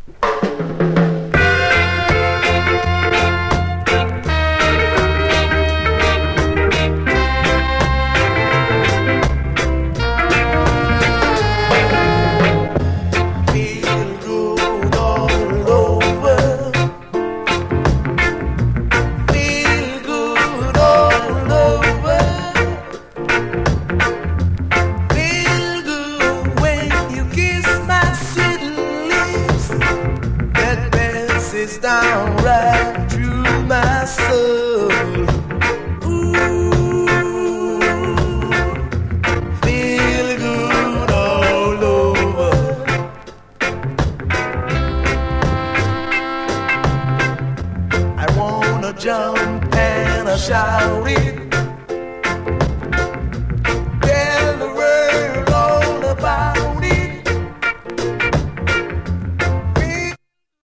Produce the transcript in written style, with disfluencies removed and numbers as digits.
Down right through my soul. Ooh, feel good all over. I wanna jump and I shout it.